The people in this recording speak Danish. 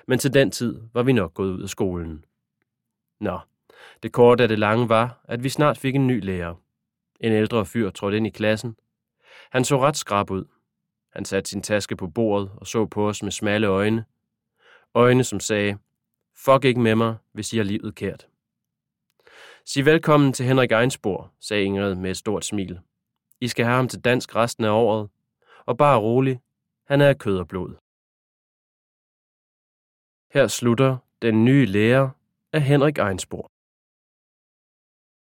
Men til den tid var vi nok gået ud af skolen. Nå, det korte af det lange var, at vi snart fik en ny lærer. En ældre fyr trådte ind i klassen. Han så ret skrap ud. Han satte sin taske på bordet og så på os med smalle øjne. Øjne, som sagde, fuck ikke med mig, hvis I har livet kært. Sig velkommen til Henrik Einsborg, sagde Ingrid med et stort smil. I skal have ham til dansk resten af året. Og bare rolig, han er af kød og blod. Her slutter Den nye lærer af Henrik Einsborg.